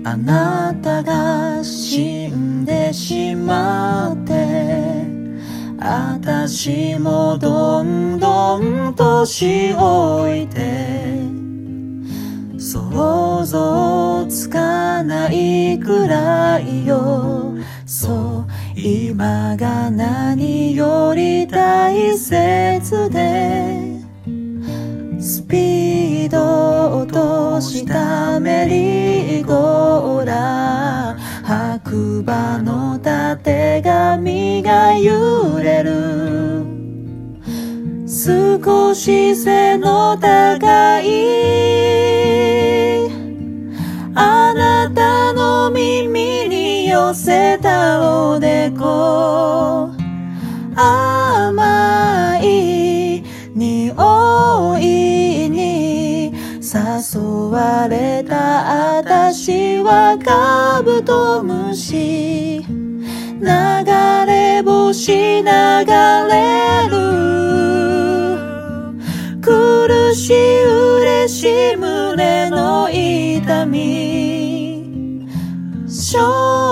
あなたが死んでしまってあたしもどんどん年老いて想像つかないくらいよそう今が何より大切でスピード落としたメリーゴーラー白馬のたてがみが揺れる少し背の高いあなたの耳に寄せたおでこ甘い匂いに誘われたあたしはカブトムシ流れ星流れる苦しい嬉しい胸の痛み